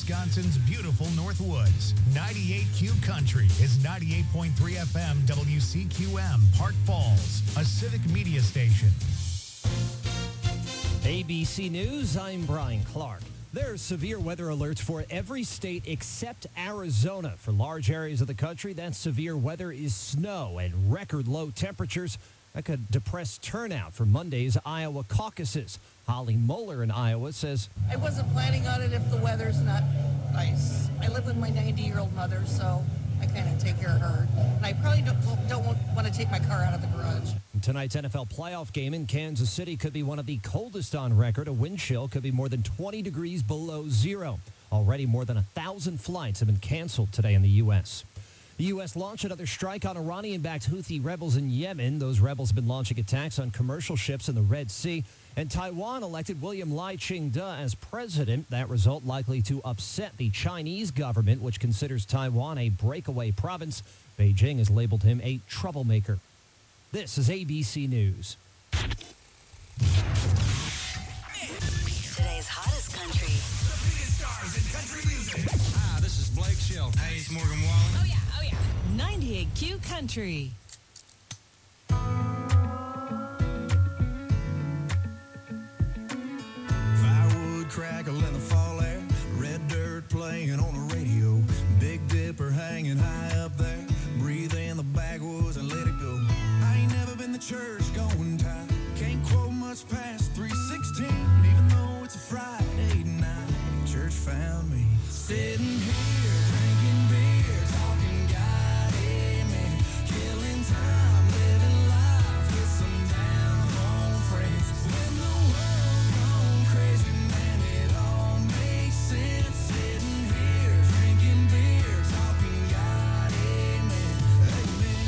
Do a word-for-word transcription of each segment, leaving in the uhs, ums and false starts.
Wisconsin's beautiful Northwoods. ninety-eight Q Country is ninety-eight point three F M W C Q M, Park Falls, a civic media station. A B C News, I'm Brian Clark. There are severe weather alerts for every state except Arizona. For large areas of the country, that severe weather is snow and record low temperatures that could depress turnout for Monday's Iowa caucuses. Holly Moeller in Iowa says, I wasn't planning on it if the weather's not nice. I live with my ninety-year-old mother, so I kind of take care of her. And I probably don't, don't want to take my car out of the garage. Tonight's N F L playoff game in Kansas City could be one of the coldest on record. A wind chill could be more than twenty degrees below zero. Already more than one thousand flights have been canceled today in the U S The U S launched another strike on Iranian-backed Houthi rebels in Yemen. Those rebels have been launching attacks on commercial ships in the Red Sea. And Taiwan elected William Lai Ching-te as president. That result likely to upset the Chinese government, which considers Taiwan a breakaway province. Beijing has labeled him a troublemaker. This is A B C News. Today's hottest country. The biggest stars in country music. Hi, this is Blake Shelton. Hey, it's Morgan Wallen. Oh, yeah, oh, yeah. ninety-eight Q Country. Firewood crackle in the fall air, red dirt playing on the radio, Big Dipper hanging high up there, breathe in the backwoods and let it go. I ain't never been to church going time, can't quote much past three sixteen, even though it's a Friday night. Church found me sitting here drinking beer, talking God, amen, killing time, living life with some down home friends. When the world gone crazy, man, it all makes sense. Sitting here drinking beer, talking God, amen, amen.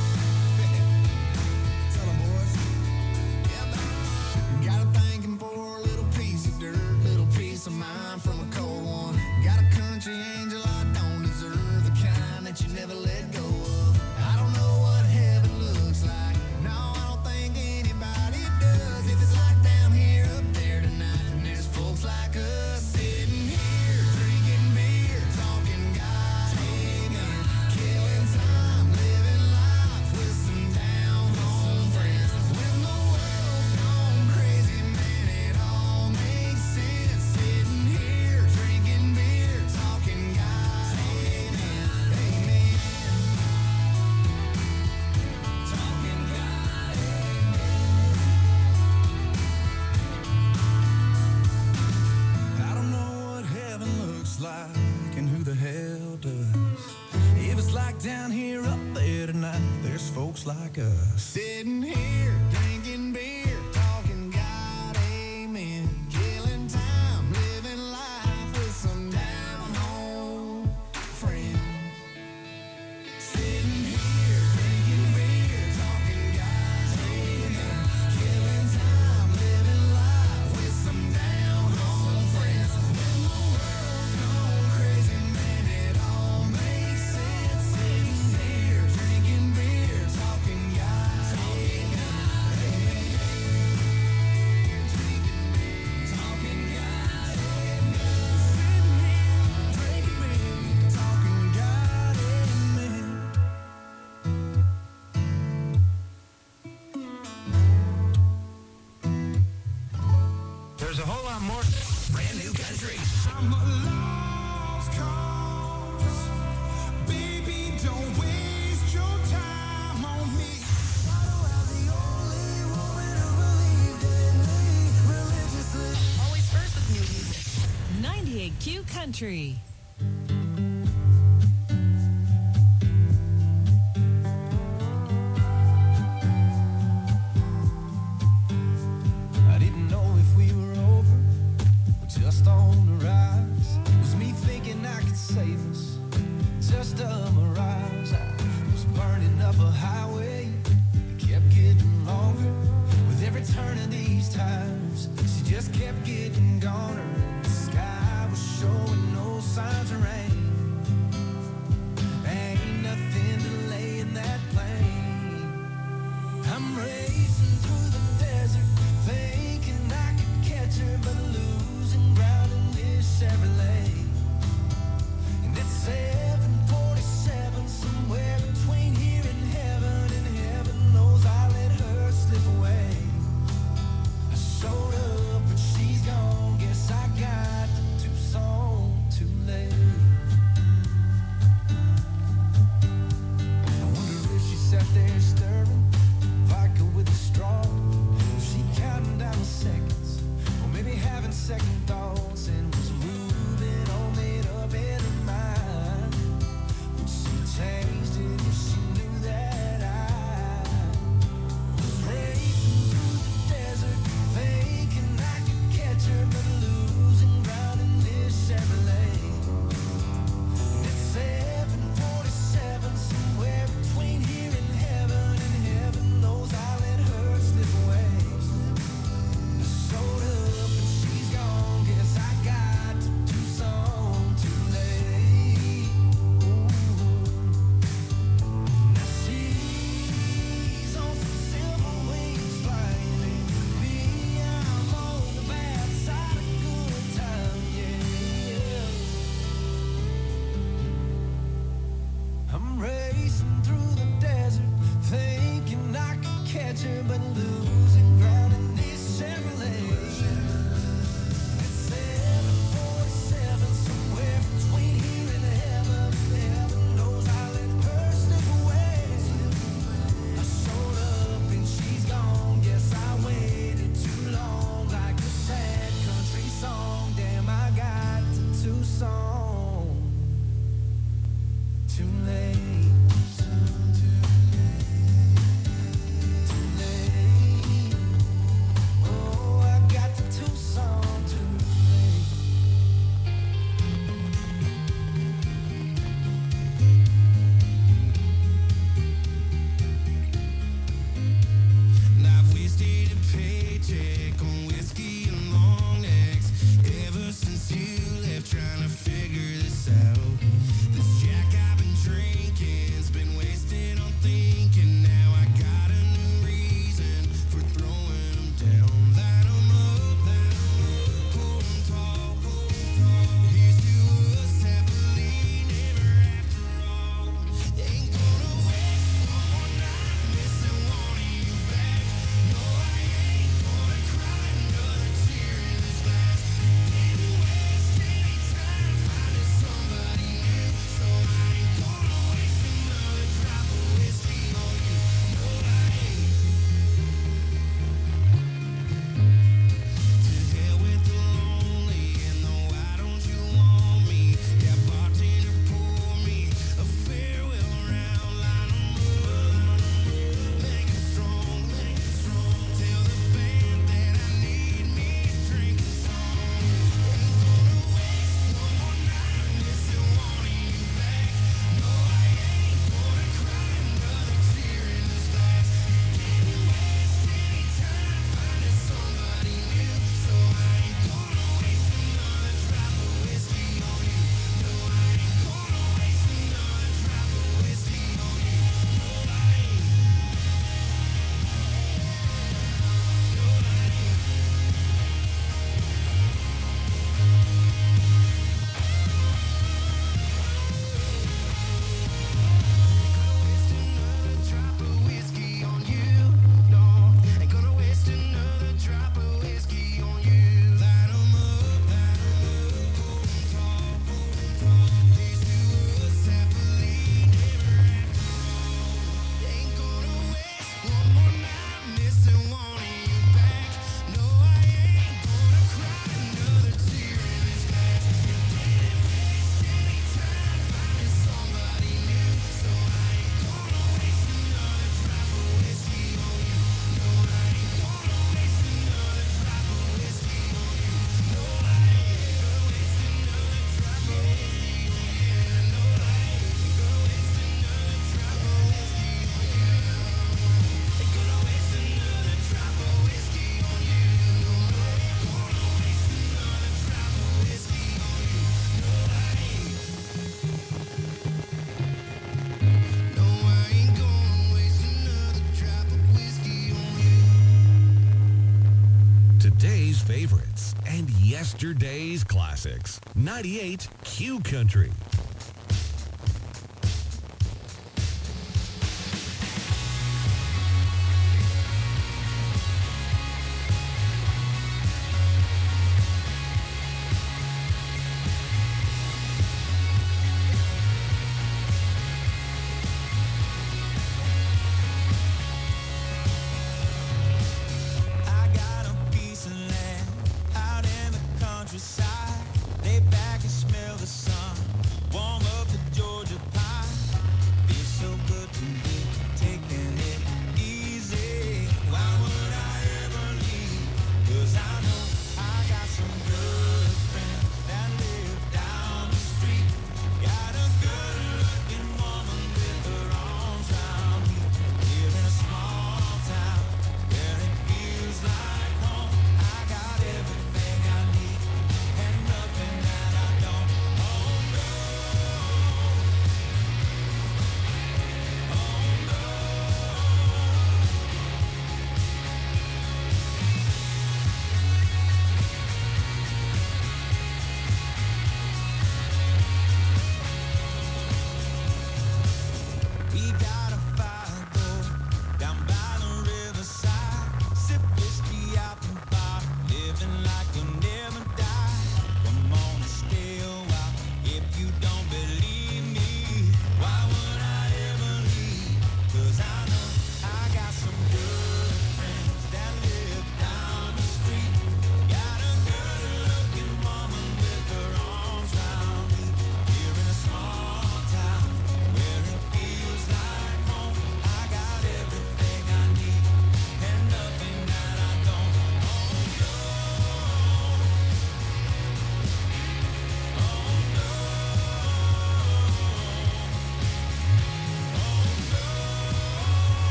Tell 'em, boys. Yeah, man. Got a thanking for a little piece of dirt, little piece of mind from a cold one. Got a country angel I don't deserve, the kind that you never let go of. I don't know what heaven looks like. No, I don't think anybody does. If it's like down here, up there tonight, and there's folks like us sitting here drinking beer, talking God, amen, killing time, living life with some down home friends. When the world's gone crazy, man, it all makes sense. Sitting here drinking beer, talking God, amen, amen. Talking God, I don't know what heaven looks like and who the hell does. If it's like down here, up there tonight, there's folks like us sitting here drinking beer, talking God, amen, killing time, living life with some down home friends. Sitting here drinking beer, talking God, amen, killing time, living life with some down home friends. When the world's gone crazy, man, it all makes sense. Sitting here drinking beer, talking God, amen, amen. Drinking beer, talking God, amen. Sitting here drinking beer, talking God, amen. There's a whole lot more. Brand new country. I'm a lost cause. Baby, don't waste your time on me. Why do I the only woman who believed in me religiously? Always first with new music. ninety-eight Q Country. I didn't know if we were over or just on the rise. Was me thinking I could save us, just a mirage. I was burning up a highway that kept getting longer. With every turn of these tires, she just kept getting goner. And the sky was showing no signs of rain. Ain't nothing delaying that plane. I'm racing through the desert, thinking I could catch her, but losing ground in this Chevrolet. stirring, vodka with a straw. She counting down the seconds, or maybe having second thoughts, and was moving all made up in her mind. But she changed it if she knew that I was racing through the desert, thinking I could catch her, but losing ground in this Chevrolet. It's seven forty-seven, somewhere between here and heaven, and heaven knows I let her slip away. I showed up and she's gone, guess I got to Tucson too late. Ooh. Now she's on some silver wings flying, baby, I'm on the bad side of good time, yeah. I'm racing through the desert, thinking I could catch her, but losing ground in this Chevrolet. It's seven forty-seven, somewhere between here and heaven. Heaven knows I let her slip away. I showed up and she's gone. Guess I waited too long, like a sad country song. Damn, I got to Tucson too late. Too late. Oh, I got to Tucson too late. Now I've wasted a paycheck on whiskey and long necks ever since you left, trying to figure this out. This Jack I've been drinking's been wasted on thinking. Now I got a new reason for throwing them down. Light 'em up, light 'em up, hold 'em tall, hold 'em tall. Here's to us, happily never after all. Ain't gonna waste one more night missing one of you back. No, I ain't gonna cry another tear in this glass. Didn't waste any time finding somebody new, so I ain't gonna waste another drop of whiskey on you. No, I ain't. To hell with the lonely and the why don't you want me? Yeah, bartender, pour me a farewell round. Line 'em up, make it strong, make it strong. Tell the band that I need me a drink and song. Ain't gonna waste one more night missing one of you back. No, I ain't gonna cry another tear in this glass. Didn't waste any time finding somebody new, so I ain't gonna waste another drop of whiskey on you. No, I ain't gonna waste another drop of whiskey on you. No, I ain't. No, I ain't. Drop of whiskey on you. No, ain't gonna waste another drop of whiskey on you. Light 'em up, light 'em up, hold 'em tall, hold 'em tall. Here's to us, happily never after all. Ain't gonna waste one more night missing one of you back. No, I ain't gonna cry another tear in this glass. Didn't waste any time finding somebody new, so I ain't gonna waste another drop of whiskey on you. No, I ain't gonna waste another drop of whiskey on you. No, I ain't gonna waste another drop of whiskey on you. No, I ain't gonna waste another drop of whiskey on you. Ain't gonna waste another drop of whiskey on you. No, I ain't gonna waste another drop of whiskey on you. No, I ain't. No, I ain't gonna waste another drop of whiskey on you. Today's favorites and yesterday's classics. ninety-eight Q Country.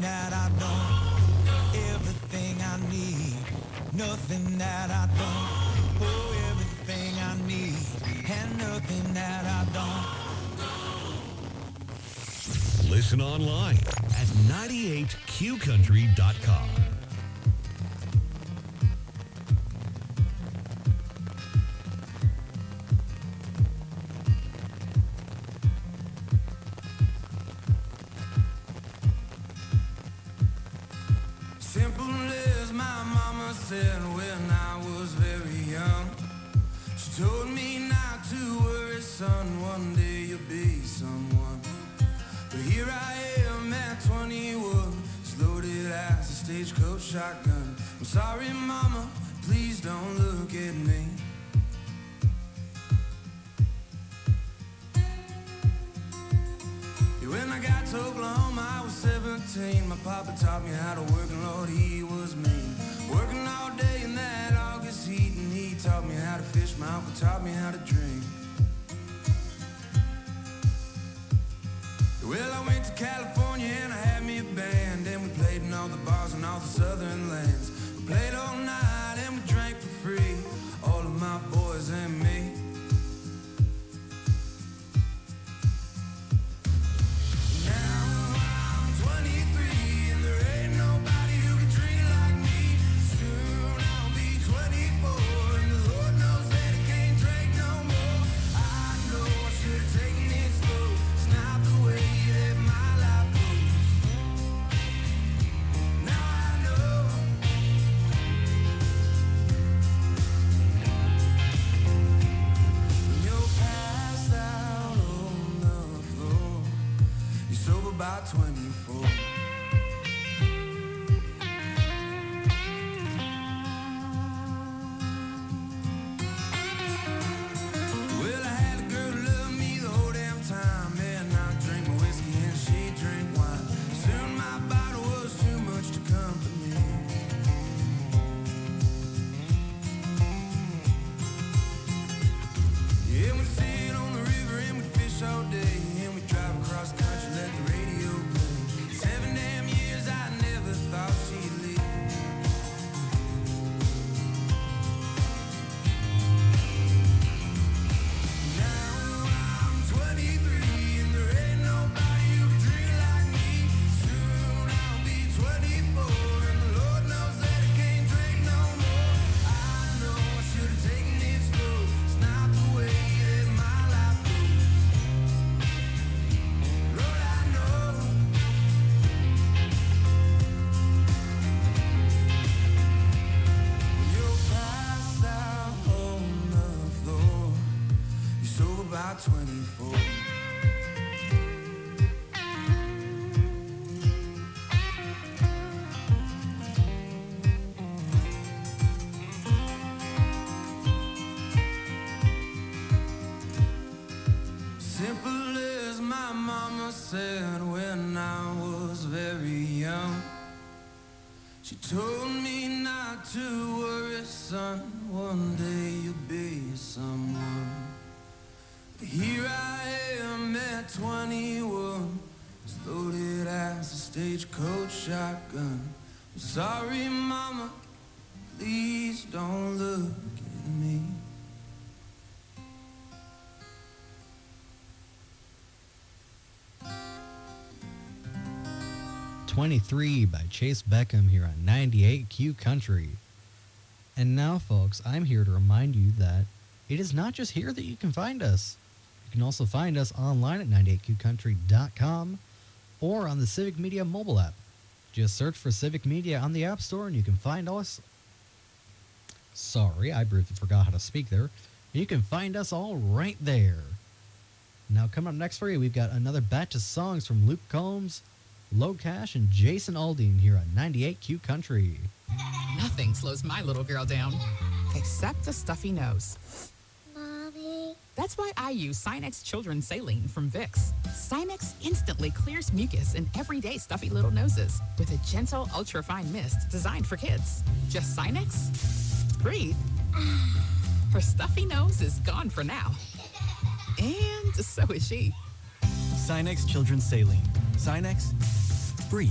that I don't, everything I need, nothing that I don't, oh, everything I need, and nothing that I don't. Listen online at ninety-eight q country dot com. Simple as my mama said when I was very young. She told me not to worry, son, one day you'll be someone. But here I am at twenty-one, as loaded as a stagecoach shotgun. I'm sorry, mama, please don't look at me. When I got to Oklahoma, I was seventeen. My papa taught me how to work, and Lord, he was mean. Working all day in that August heat, and he taught me how to fish. My uncle taught me how to drink. Well, I went to California and I had me a band, and we played in all the bars in all the southern lands. We played all night and we drank for free, all of my boys and me. About twenty-four. Well, I had a girl who loved me the whole damn time, and I drank my whiskey and she drank wine. Soon my bottle was too much to comfort me. Yeah, we sit on the river and we fish all day, and we drive across the country, let the radio play. Seven damn years I never thought she'd leave. Now I'm twenty-three and there ain't nobody who can drink like me. Soon I'll be twenty-four and the Lord knows that I can't drink no more. I know I should have taken it slow. It's not the way that my life goes. Lord, I know. You're passed out on the floor. You're sober by twenty-four. Simple as my mama said when I was very young. She told me not to worry, son, one day you'll be someone. But here I am at twenty-one, as loaded as a stagecoach shotgun. I'm sorry, mama, please don't look at me. twenty-three by Chase Beckham here on ninety-eight Q Country. And now, folks, I'm here to remind you that it is not just here that you can find us. You can also find us online at ninety-eight q country dot com or on the Civic Media mobile app. Just search for Civic Media on the App Store and you can find us. Sorry, I briefly forgot how to speak there. You can find us all right there. Now, coming up next for you, we've got another batch of songs from Luke Combs, Low Cash, and Jason Aldean here on ninety-eight Q Country. Nothing slows my little girl down, except a stuffy nose. Mommy. That's why I use Sinex Children's Saline from Vicks. Sinex instantly clears mucus in everyday stuffy little noses with a gentle, ultra-fine mist designed for kids. Just Sinex? Breathe. Her stuffy nose is gone for now. And so is she. Sinex Children's Saline. Sinex, breathe.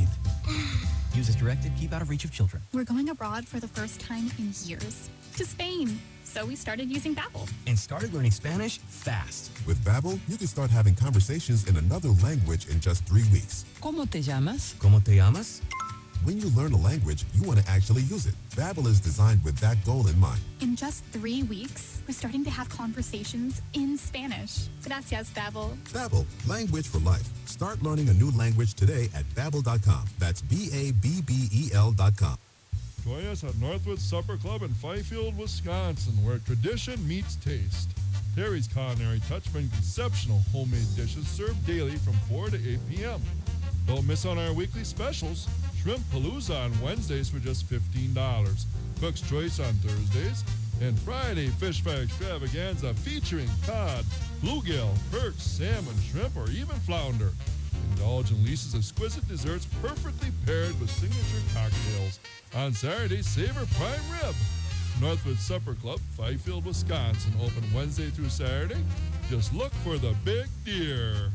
Use as directed. Keep out of reach of children. We're going abroad for the first time in years. To Spain. So we started using Babbel. And started learning Spanish fast. With Babbel, you can start having conversations in another language in just three weeks. ¿Cómo te llamas? ¿Cómo te llamas? When you learn a language, you want to actually use it. Babbel is designed with that goal in mind. In just three weeks, we're starting to have conversations in Spanish. Gracias, Babbel. Babbel, language for life. Start learning a new language today at babbel dot com. That's B A B B E L dot com. Join us at Northwood Supper Club in Fifield, Wisconsin, where tradition meets taste. Terry's Culinary Touch brings exceptional homemade dishes served daily from four to eight p.m. Don't miss on our weekly specials. Shrimp Palooza on Wednesdays for just fifteen dollars. Cook's Choice on Thursdays. And Friday Fish Fry Extravaganza featuring cod, bluegill, perch, salmon, shrimp, or even flounder. Indulge in Lisa's exquisite desserts perfectly paired with signature cocktails. On Saturday, savor prime rib. Northwood Supper Club, Fifield, Wisconsin. Open Wednesday through Saturday. Just look for the big deer.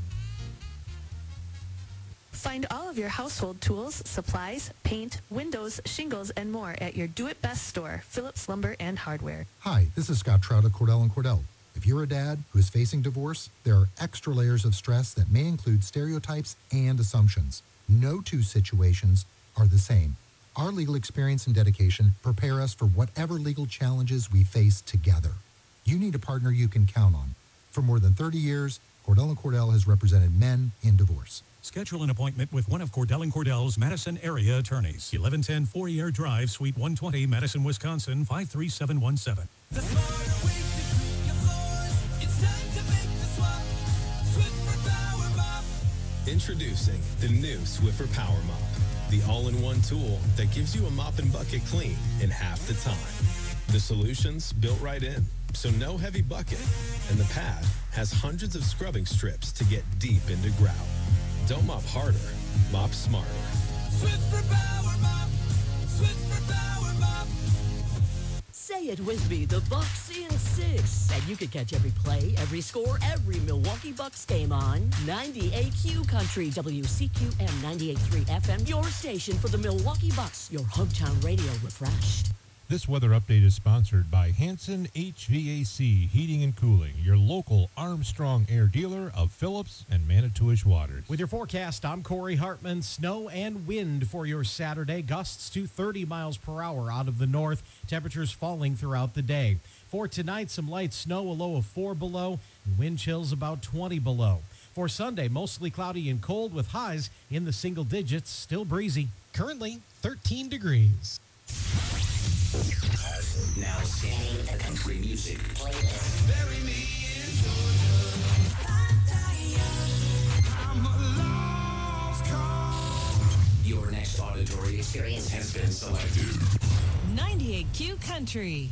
Find all of your household tools, supplies, paint, windows, shingles, and more at your Do-It-Best store, Phillips Lumber and Hardware. Hi, this is Scott Trout of Cordell and Cordell. If you're a dad who is facing divorce, there are extra layers of stress that may include stereotypes and assumptions. No two situations are the same. Our legal experience and dedication prepare us for whatever legal challenges we face together. You need a partner you can count on. For more than thirty years, Cordell and Cordell has represented men in divorce. Schedule an appointment with one of Cordell and Cordell's Madison area attorneys. eleven ten Fourier Drive, Suite one twenty, Madison, Wisconsin, five three seven one seven. Introducing the new Swiffer Power Mop, the all-in-one tool that gives you a mop and bucket clean in half the time. The solution's built right in, so no heavy bucket, and the pad has hundreds of scrubbing strips to get deep into grout. Don't mop harder, mop smarter. Swiffer Power Mop! Swiffer Power Mop! Say it with me, the Bucks in six. And you can catch every play, every score, every Milwaukee Bucks game on ninety-eight Q Country, W C Q M ninety-eight point three F M, your station for the Milwaukee Bucks, your hometown radio refreshed. This weather update is sponsored by Hanson H V A C Heating and Cooling, your local Armstrong Air dealer of Phillips and Manitowish Waters. With your forecast, I'm Corey Hartman. Snow and wind for your Saturday. Gusts to thirty miles per hour out of the north. Temperatures falling throughout the day. For tonight, some light snow, a low of four below, and wind chills about twenty below. For Sunday, mostly cloudy and cold with highs in the single digits, still breezy. Currently, thirteen degrees. Now singing the country music playlist. Bury me in Georgia. I'm a lost cause. Your next auditory experience has been selected. ninety-eight Q Country.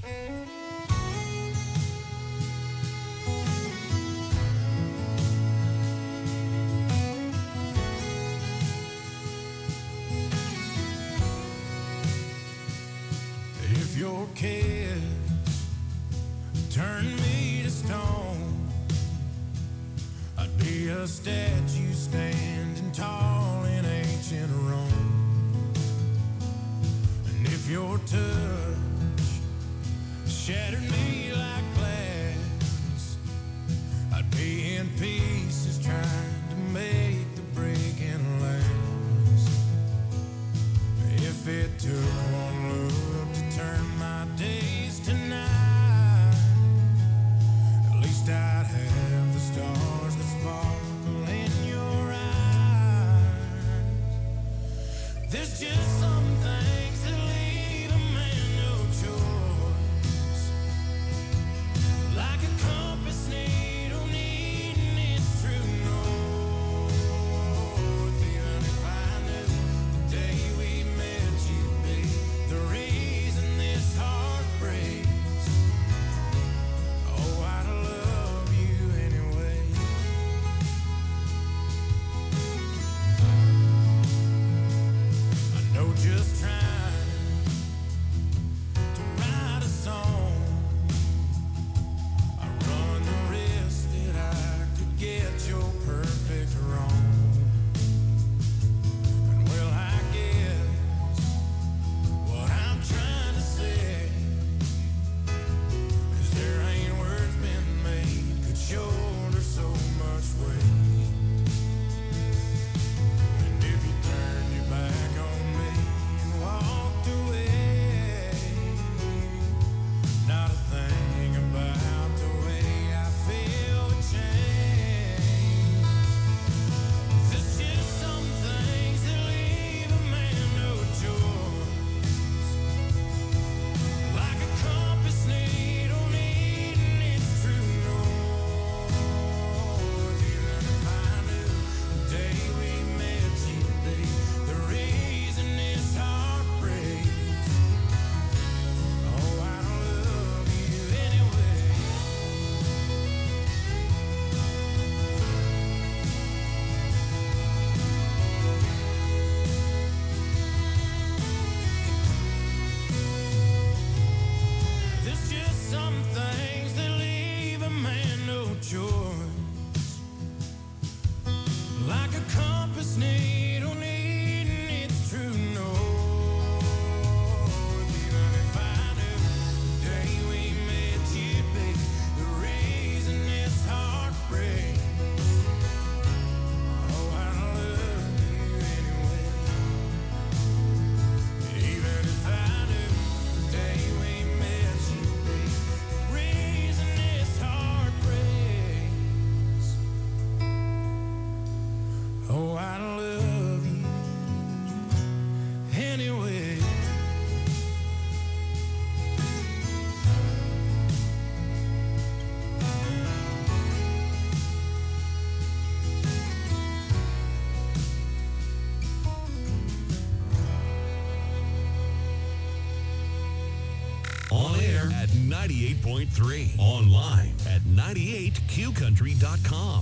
If your kids turn me to stone, I'd be a statue standing tall in ancient Rome. And if your touch shattered me like glass, I'd be in pieces trying to make the breaking last. If it took one look to turn my days to night, at least I'd have the stars that sparkle in your eyes. There's just some things that leave a man no choice, like a compass needle needing its true north. Even if I knew the day we met you'd be the reason this heart breaks, oh, I'd love you anyway. I know just trying to write a song, I run the risk that I could get your perfect wrong. And well, I guess like a compass needle needing its true north. Even if I knew the day we met you'd be the reason this heartbreak. Oh, I love you anyway. Even if I knew the day we met you'd be the reason this heart breaks. Oh, I love you anyway. On air at ninety-eight point three. Online at ninety-eight q country dot com.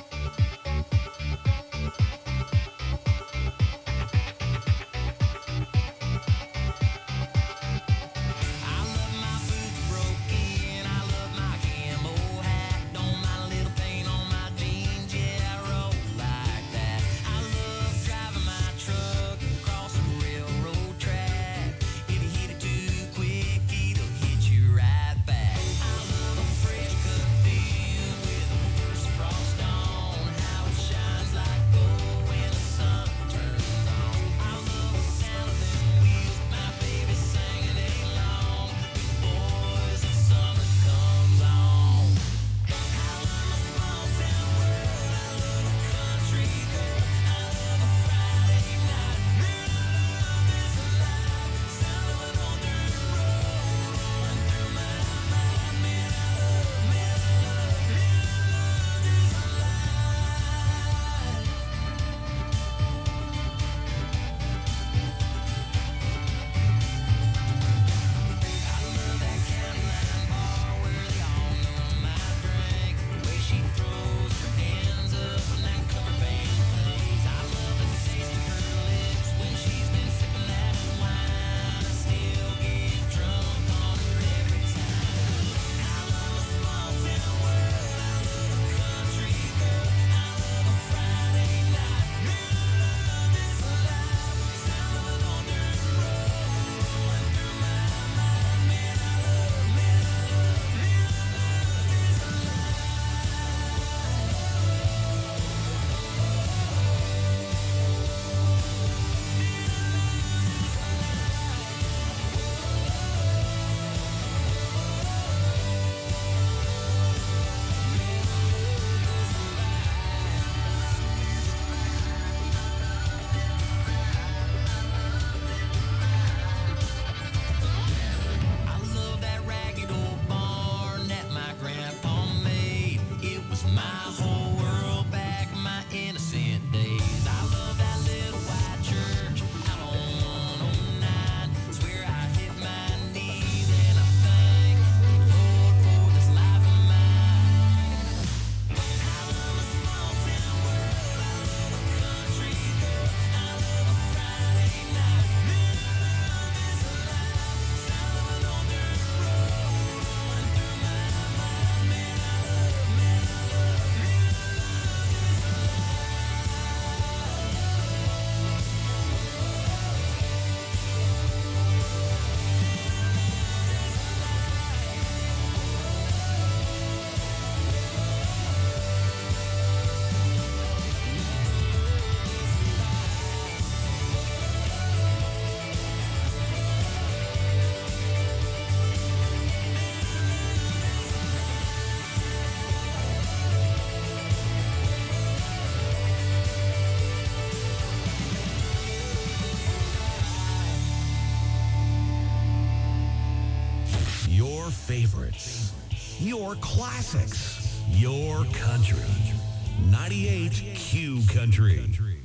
favorites, your classics, your country. ninety-eight Q Country.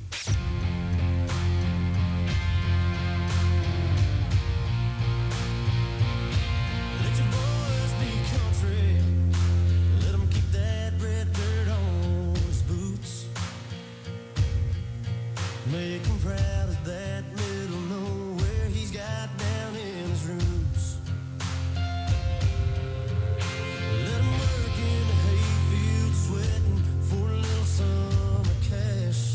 Make him proud of that little nowhere he's got down in his roots. Let him work in the hayfield sweating for a little summer cash.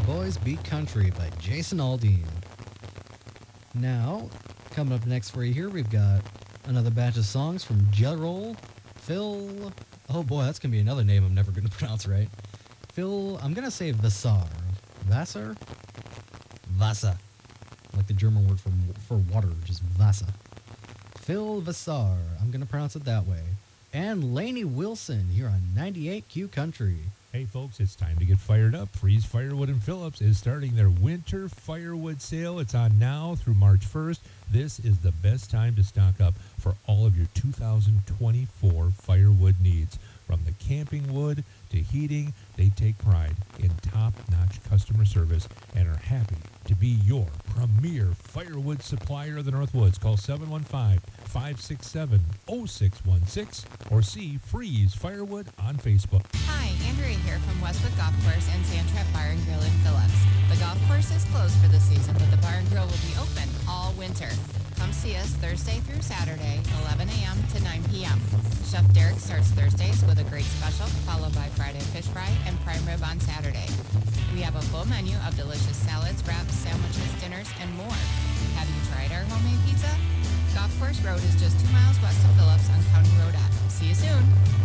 Boys Beat Country by Jason Aldean. Now, coming up next for you here, we've got another batch of songs from Gerald, Phil. Oh boy, that's going to be another name I'm never going to pronounce right. Phil, I'm going to say Vassar. Vassar? Vasa. Like the German word for, for water, just Vasa. Phil Vassar. I'm going to pronounce it that way. And Lainey Wilson here on ninety-eight Q Country. Hey folks, it's time to get fired up. Freeze Firewood in Phillips is starting their winter firewood sale. It's on now through March first. This is the best time to stock up for all of your two thousand twenty-four firewood needs. From the camping wood to heating, they take pride in top-notch customer service and are happy to be your premier firewood supplier of the Northwoods. Call seven one five, five six seven, zero six one six or see Freeze Firewood on Facebook. Hi, Andrea here from Westwood Golf Course and Sandtrap Bar and Grill in Phillips. The golf course is closed for the season, but the bar and grill will be open all winter. Come see us Thursday through Saturday, eleven a.m. to nine p.m. Chef Derek starts Thursdays with a great special, followed by Friday fish fry and prime rib on Saturday. We have a full menu of delicious salads, wraps, sandwiches, dinners, and more. Have you tried our homemade pizza? Golf Course Road is just two miles west of Phillips on County Road F. See you soon.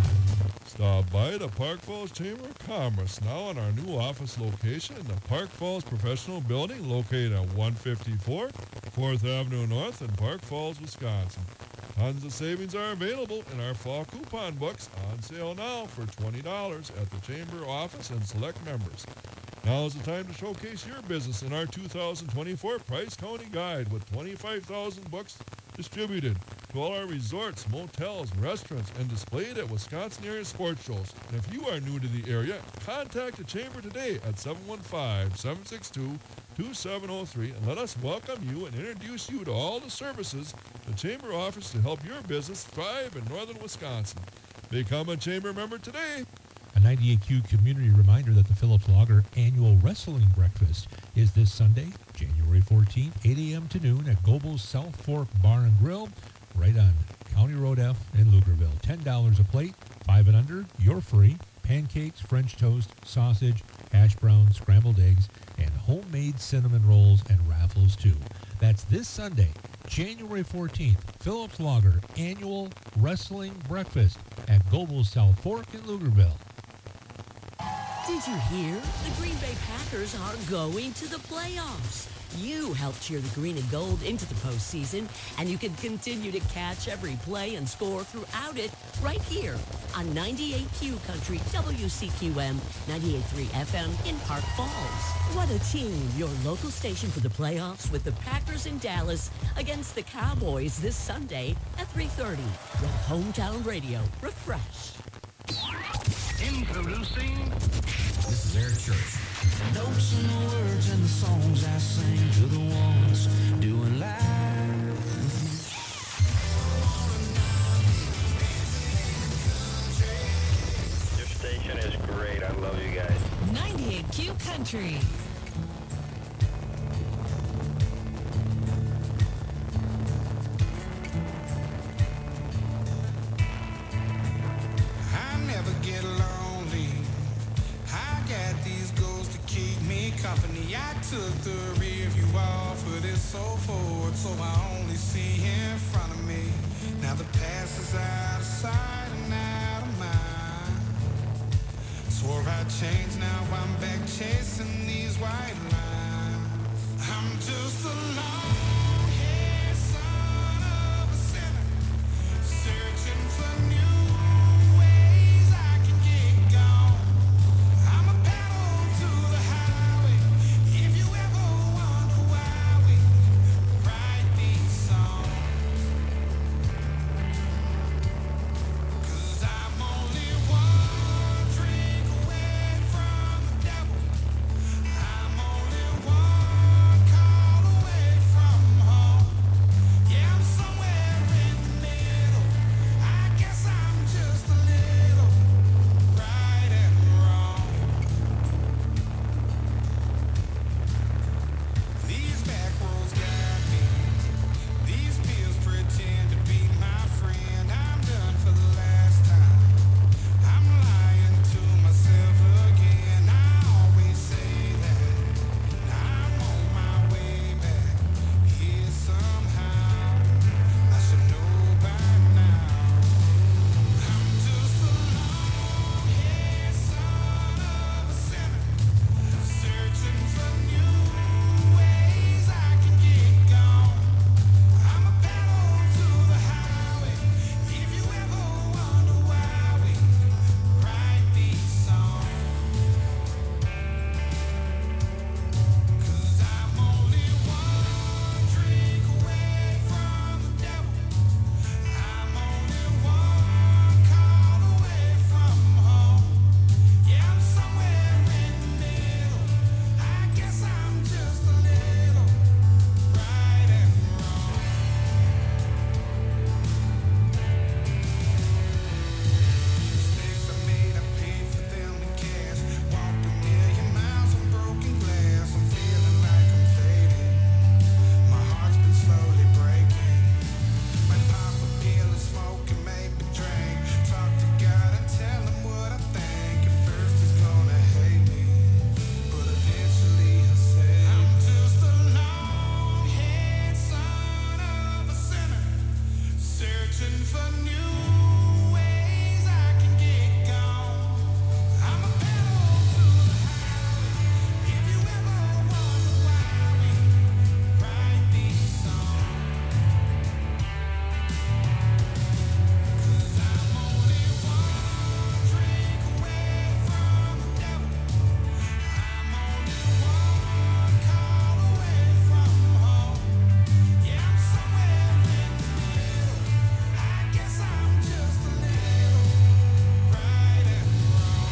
Stop by the Park Falls Chamber of Commerce now in our new office location in the Park Falls Professional Building located at one fifty-four fourth Avenue North in Park Falls, Wisconsin. Tons of savings are available in our fall coupon books on sale now for twenty dollars at the Chamber office and select members. Now is the time to showcase your business in our two thousand twenty-four Price County Guide with twenty-five thousand books distributed to all our resorts, motels, restaurants, and displayed at Wisconsin area sports shows. And if you are new to the area, contact the Chamber today at seven one five, seven six two, two seven zero three and let us welcome you and introduce you to all the services the Chamber offers to help your business thrive in northern Wisconsin. Become a Chamber member today. A ninety-eight Q community reminder that the Phillips Lager annual wrestling breakfast is this Sunday, January fourteenth, eight a.m. to noon at Goebel's South Fork Bar and Grill, right on County Road F in Lugerville. ten dollars a plate, five and under, you're free. Pancakes, French toast, sausage, hash browns, scrambled eggs, and homemade cinnamon rolls and raffles too. That's this Sunday, January fourteenth, Phillips Lager annual wrestling breakfast at Goebel's South Fork in Lugerville. Did you hear? The Green Bay Packers are going to the playoffs. You helped cheer the green and gold into the postseason, and you can continue to catch every play and score throughout it right here on ninety-eight Q Country, W C Q M, ninety-eight point three F M in Park Falls. What a team, your local station for the playoffs with the Packers in Dallas against the Cowboys this Sunday at three thirty. Your hometown radio, refresh. Introducing. This is Eric Church. The notes and the words and the songs I sing to the ones doing live. Your station is great. I love you guys. ninety-eight Q Country. I never get lonely. I got these goals to keep me company. I took the rear view off of this soul forward, so I only see in front of me. Now the past is out of sight and out of mind. Swore I'd change, now I'm back chasing these white lines. I'm just a long-haired son of a sinner, searching for new ways I can get gone. I'm a pedal to the highway. If you ever wonder why we write these songs, 'cause I'm only one drink away from the devil. I'm only one call away from searching for new ways I can get gone. I'm a pedal to the highway. If you ever wonder why we write these songs, 'cause I'm only one drink away from the devil. I'm only one call away from home. Yeah, I'm somewhere in the middle. I guess I'm just a little right and wrong.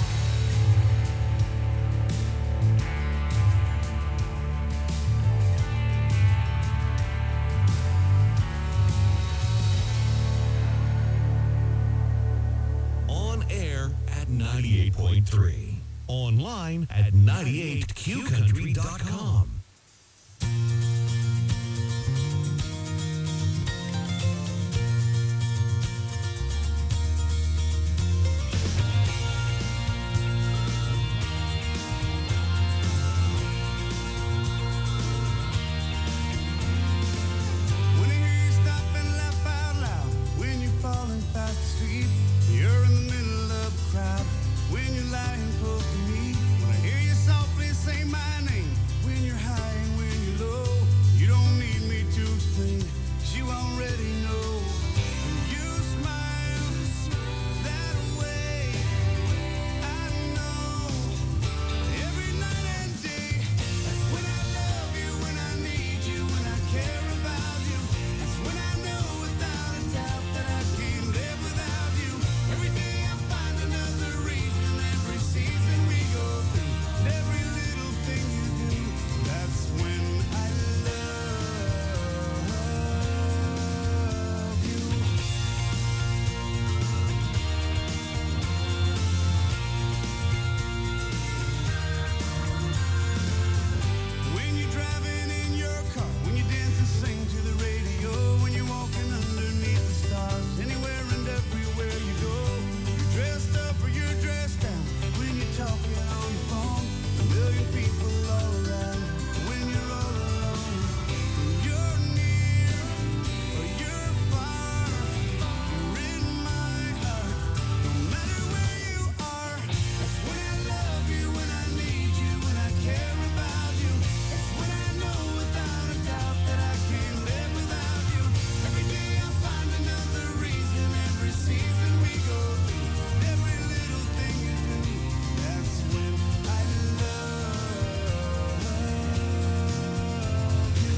On air at ninety-eight point three. Online at ninety-eight q country dot com. When I hear you stop and laugh out loud, when you're falling fast asleep, you're in the middle of a crowd, when you're lying close to me, when I hear you softly say my name, when you're high and when you're low, you don't need me to explain, 'cause you already know. When you smile that way, I know every night and day, that's when I love you, when I need you, when I care about you. That's when I know without a doubt that I can't live without you. Every day I find another reason, every season we go through, and every little thing you do, that's when I love you. When you're driving in your car, when you dance and sing to the radio, when you're walking underneath the stars, anywhere and everywhere you go, you're dressed up or you're dressed down, when you're talking on the phone, a million people all around, when you're all alone, when you're near or you're far, you're in my heart, no matter where you are. That's when I love you, when I need you, when I care about you. That's when I know without a doubt that I can't live without you. Every day I find another reason, every season we go through, every little thing you do, that's when I love you.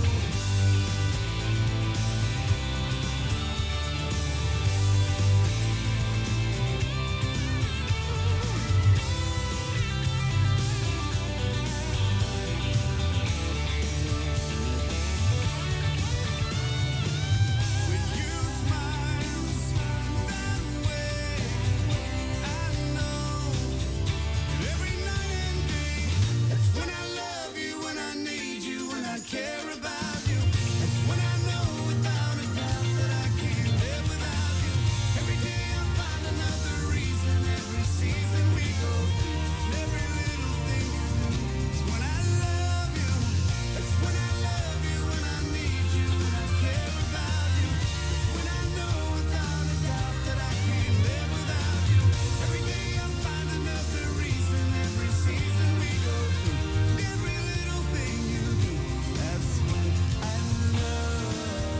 When you smile that way, I know every night and day, that's when I love you, when I need you, when I care about you. That's when I know without a doubt that I can't live without you. Every day I find another reason, every season we go through, and every little thing you do, it's when I love you. That's when I love you, when I need you, when I care about you. That's when I know without a doubt that I can't live without you. Every day I find another reason, every season we go through, and every little thing you do, that's when I love.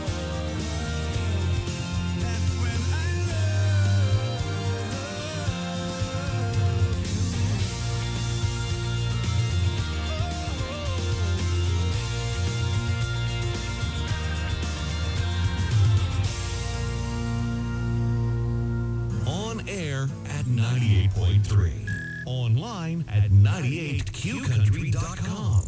That's when I On air at ninety-eight point three. Online at ninety-eight q country dot com.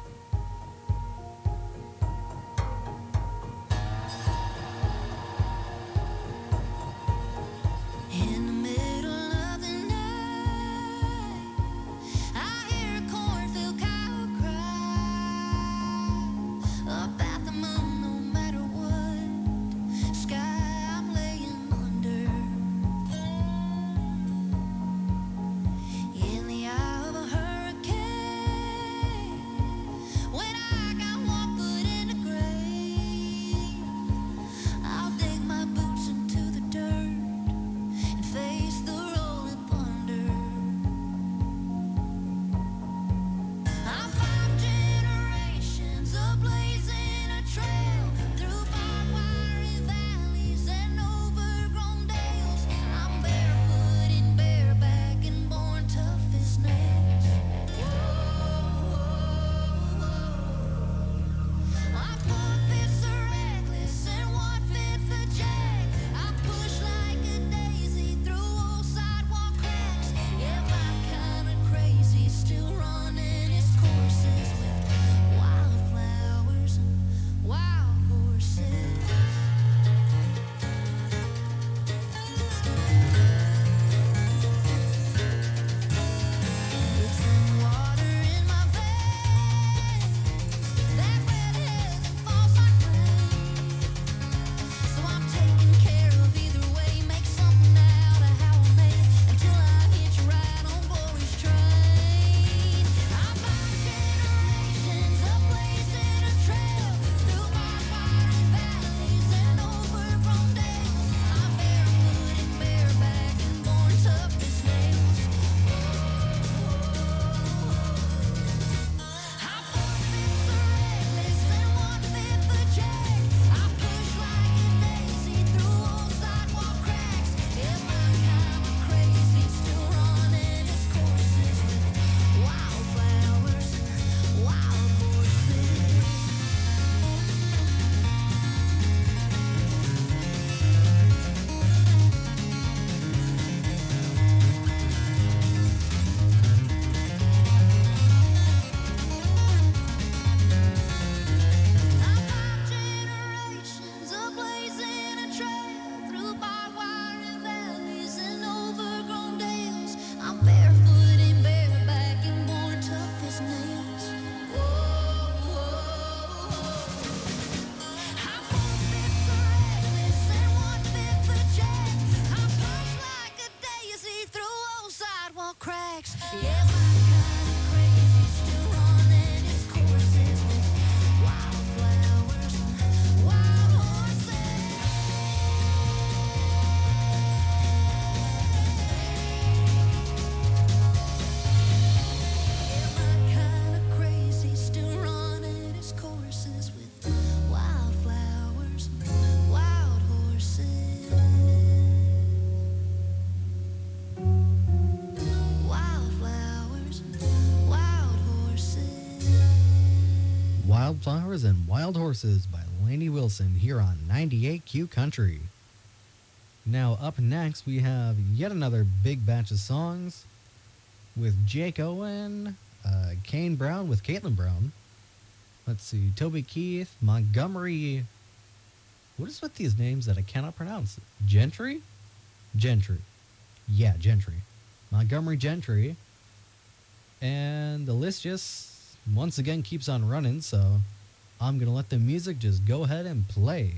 In the middle of the night, I hear a cornfield cow cry up at the moon. No matter what sky I'm laying under, in the eye of a hurricane, Wildflowers and Wild Horses by Lainey Wilson here on ninety-eight Q Country. Now, up next, we have yet another big batch of songs with Jake Owen, uh, Kane Brown with Caitlin Brown. Let's see, Toby Keith, Montgomery. What is with these names that I cannot pronounce? Gentry? Gentry. Yeah, Gentry. Montgomery Gentry. And the list just once again keeps on running, so I'm going to let the music just go ahead and play.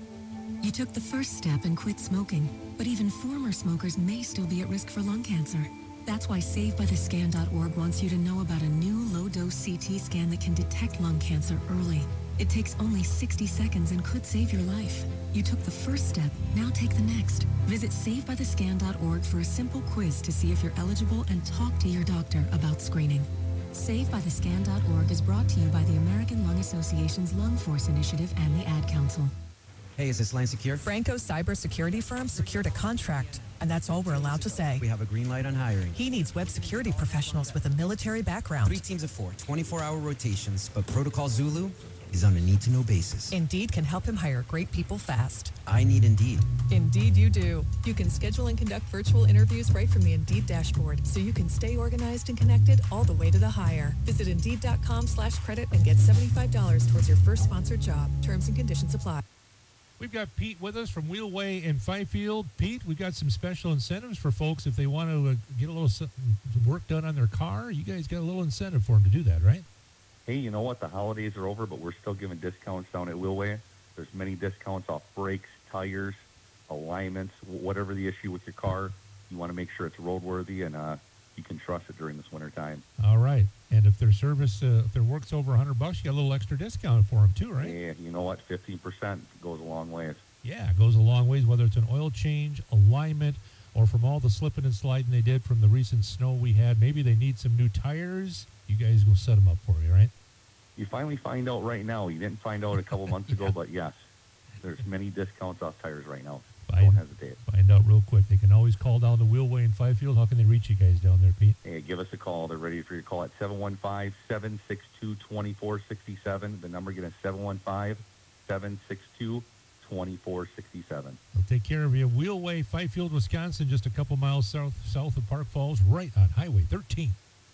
You took the first step and quit smoking, but even former smokers may still be at risk for lung cancer. That's why Save By The Scan dot org wants you to know about a new low-dose C T scan that can detect lung cancer early. It takes only sixty seconds and could save your life. You took the first step, now take the next. Visit Save By The Scan dot org for a simple quiz to see if you're eligible and talk to your doctor about screening. Save By The Scan dot org is brought to you by the American Lung Association's Lung Force Initiative and the Ad Council. Hey, is this line secure? Franco's cybersecurity firm secured a contract, and that's all we're allowed to say. We have a green light on hiring. He needs web security professionals with a military background. Three teams of four, twenty-four hour rotations, but Protocol Zulu is on a need-to-know basis. Indeed can help him hire great people fast. I need Indeed. Indeed you do. You can schedule and conduct virtual interviews right from the Indeed dashboard, so you can stay organized and connected all the way to the hire. Visit Indeed.com slash credit and get seventy-five dollars towards your first sponsored job. Terms and conditions apply. We've got Pete with us from Wheelway in Fifield. Pete, we've got some special incentives for folks if they want to uh, get a little s- work done on their car. You guys got a little incentive for them to do that, right? Hey, you know what? The holidays are over, but we're still giving discounts down at Wheelway. There's many discounts off brakes, tires, alignments, wh- whatever the issue with your car. You want to make sure it's roadworthy and uh, you can trust it during this winter time. All right. And if their service, uh, if their work's over one hundred bucks, you got a little extra discount for them too, right? Yeah, you know what? fifteen percent goes a long ways. Yeah, it goes a long ways, whether it's an oil change, alignment, or from all the slipping and sliding they did from the recent snow we had. Maybe they need some new tires. You guys will set them up for you, right? You finally find out right now. You didn't find out a couple months ago, but yes, there's many discounts off tires right now. Find, Don't hesitate. Find out real quick. They can always call down the Wheelway in Fifield. How can they reach you guys down there, Pete? Hey, give us a call. They're ready for your call at seven one five, seven six two, two four six seven. The number again is seven one five, seven six two, two four six seven. They'll take care of you. Wheelway, Fifield, Wisconsin, just a couple miles south south of Park Falls, right on Highway thirteen.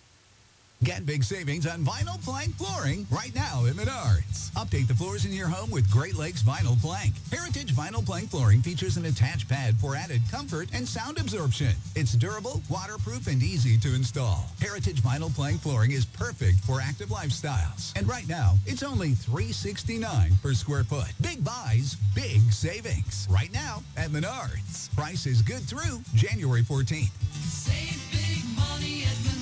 Get big savings on vinyl plank flooring right now at Menards. Update the floors in your home with Great Lakes Vinyl Plank. Heritage Vinyl Plank flooring features an attached pad for added comfort and sound absorption. It's durable, waterproof, and easy to install. Heritage Vinyl Plank flooring is perfect for active lifestyles. And right now, it's only three hundred sixty-nine dollars per square foot. Big buys, big savings. Right now at Menards. Price is good through January fourteenth. Save big money at Menards.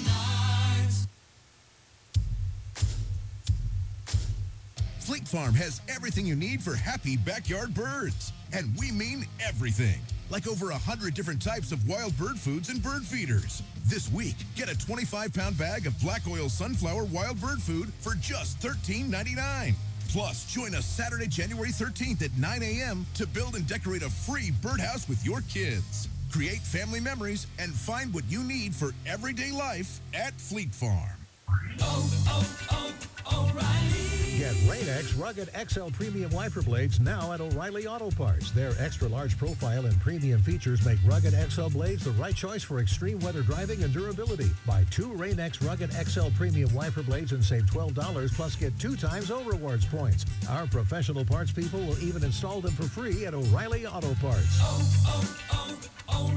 Fleet Farm has everything you need for happy backyard birds. And we mean everything. Like over one hundred different types of wild bird foods and bird feeders. This week, get a twenty-five pound bag of black oil sunflower wild bird food for just thirteen ninety-nine. Plus, join us Saturday, January thirteenth at nine a.m. to build and decorate a free birdhouse with your kids. Create family memories and find what you need for everyday life at Fleet Farm. Oh, oh, oh, O'Reilly. Get Rain-X Rugged X L Premium Wiper Blades now at O'Reilly Auto Parts. Their extra large profile and premium features make Rugged X L blades the right choice for extreme weather driving and durability. Buy two Rain-X Rugged X L Premium Wiper Blades and save twelve dollars plus get two times O Rewards points. Our professional parts people will even install them for free at O'Reilly Auto Parts. Oh, oh, oh,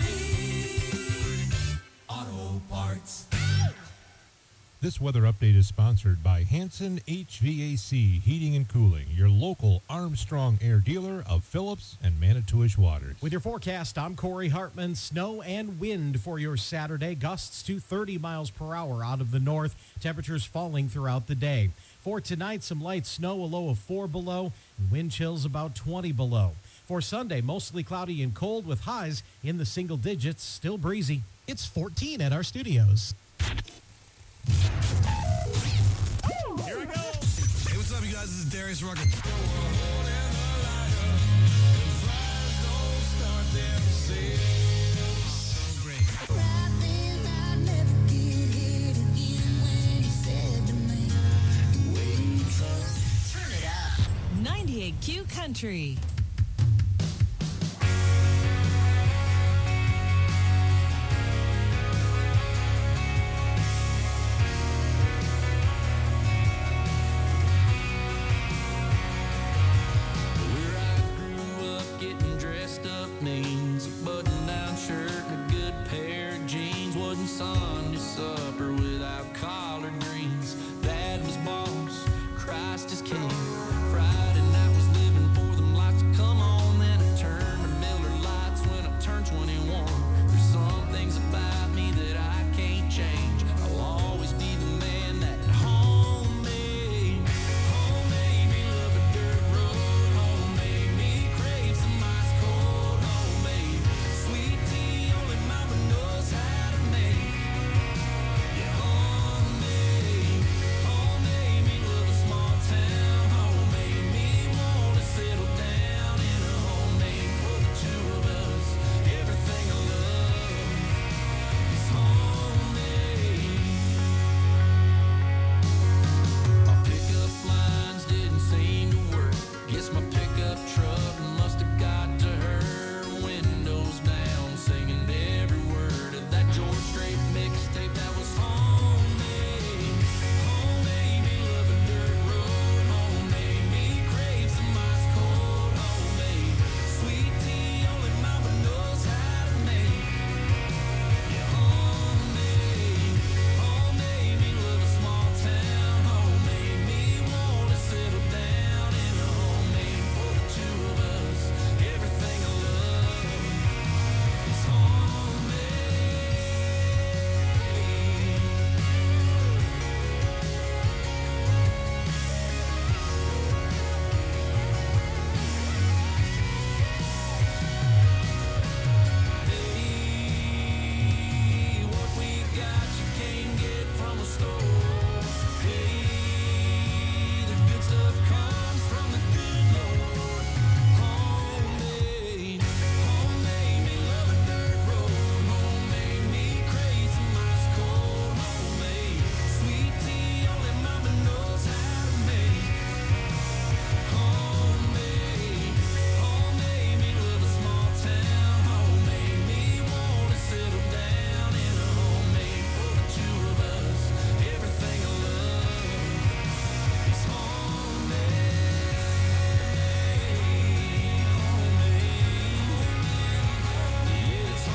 O'Reilly Auto Parts. This weather update is sponsored by Hanson H V A C Heating and Cooling, your local Armstrong Air dealer of Phillips and Manitowish Waters. With your forecast, I'm Corey Hartman. Snow and wind for your Saturday. Gusts to thirty miles per hour out of the north. Temperatures falling throughout the day. For tonight, some light snow, a low of four below, and wind chills about twenty below. For Sunday, mostly cloudy and cold with highs in the single digits, still breezy. It's fourteen at our studios. Here we go. Hey, what's up, you guys? This is Darius Rucker. Country. Where I grew up, getting dressed up means a button-down shirt and a good pair of jeans. Wasn't Sunday supper without collard greens. Dad was boss, Christ is king. Friday night was living for them lights to come on. Then I turned to Miller Lights when I turned twenty-one. There's some things about me that I can't change. I'll always be the man that home made. Home made me love a dirt road. Home made me crave some ice cold. Home made sweet tea only mama knows how to make. Yeah, home made. Home made me love a small town. Home made me wanna settle down in a home made for the two of us. Everything I love is homemade. My pickup lines didn't seem to work. Guess my pickup truck must have got to her. Windows down, singing every word of that George Strait mixtape that was homemade. Homemade me love a dirt road. Homemade me crave some ice cold. Homemade sweet tea only mama knows how to make. Yeah, homemade. Homemade me love a small town. Homemade me wanna settle down in a homemade for the two of us. Everything I love is homemade. Hey, what we got you can't get from a store. Hey, the good stuff comes from the good Lord. Homemade, homemade me love a dirt road. Homemade me crave some ice cold. Homemade sweet tea only mama knows how to make. Homemade, homemade me love a small town. Homemade me wanna settle down in a homemade for the two of us. Everything I love is homemade. Homemade, yeah, it's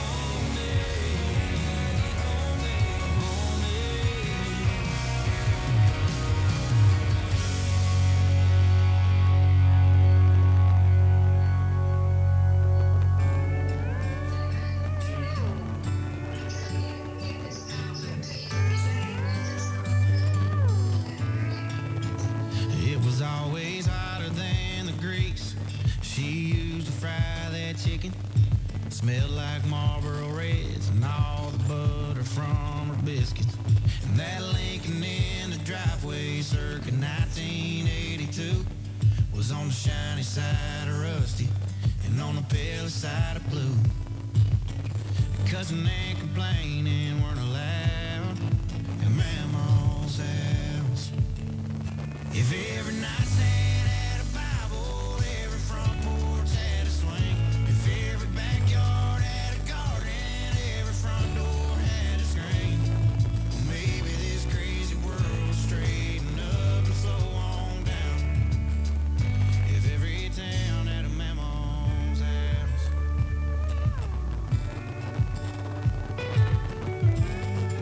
It was always hotter than the grease she used to fry that chicken. Smelled like Marlboro Reds and all the butter from her biscuits. And that Lincoln in the driveway circa nineteen eighty-two was on the shiny side of rusty and on the pale side of blue. Cussing and complaining weren't allowed in Mama's house. If every nightstand had a Bible, every front porch had a swing. If every backyard had a garden, every front door had a screen. Maybe this crazy world would straighten up and slow on down. If every town had a Mama's house.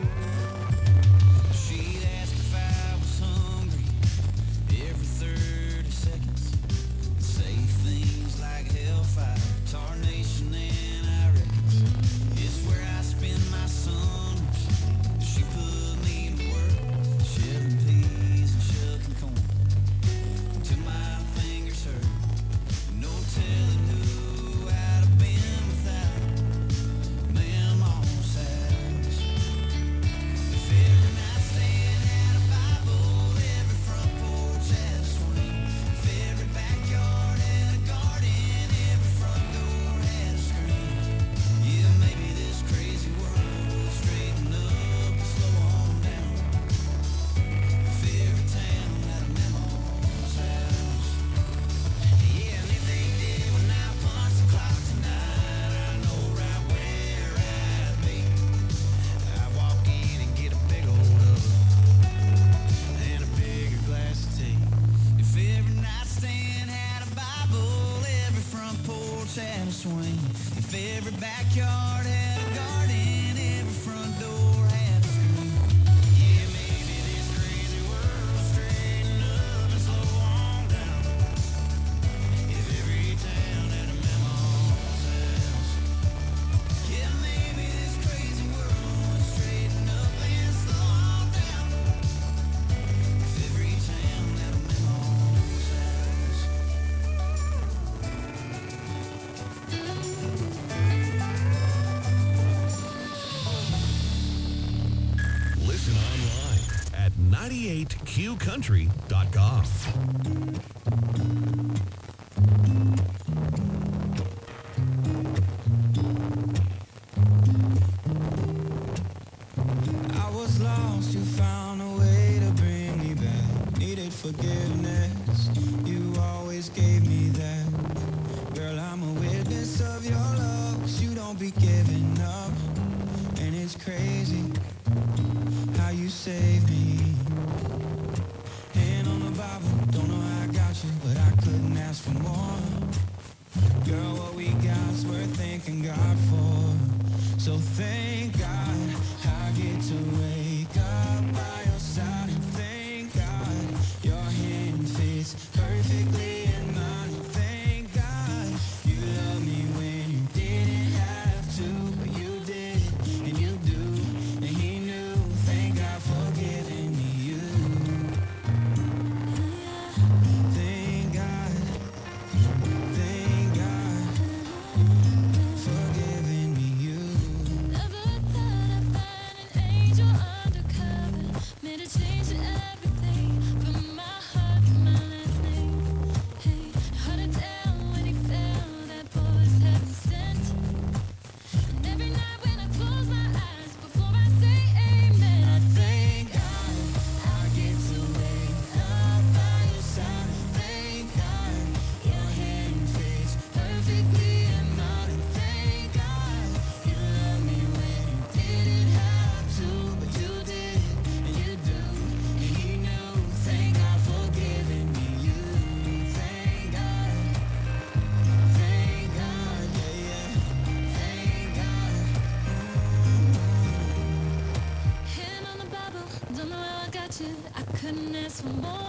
She'd ask if I was hungry every third backyard had a garden, every front door had a screen. Yeah, maybe this crazy world straighten up and slow on down. If every town had a memo's house. Yeah, maybe this crazy world would straighten up and slow on down. If every town had a memo's house. Listen online at ninety-eight q country dot com. I was lost, you found a way to bring me back. Needed forgiveness, you always gave me that. Girl, I'm a witness of your love, 'cause you don't be giving up. And it's crazy how you saved me. Hand on the Bible, don't know how I got you, but I couldn't ask for more. Girl, what we got's worth thanking God for. So thank God I get to wake up by your side, and thank God your hand fits perfectly in mine. Thank God you love me when you didn't have to, but you did, and you do, and he knew. Thank God for giving me you. Thank God, thank God for giving me you. Angel undercover, made a change to everything from my heart to my last name. Hey, held it down when he fell, that boy's heaven sent. And every night when I close my eyes, before I say amen, I thank God I get to wake up by your side. Thank God your hand fits perfectly in mine. And thank God you love me when you didn't have to, but you did, and you do, and he knew. Thank God for giving me you. Thank God, thank God, yeah, yeah. Thank God. Hand on the Bible, don't know how I got you. I couldn't ask for more.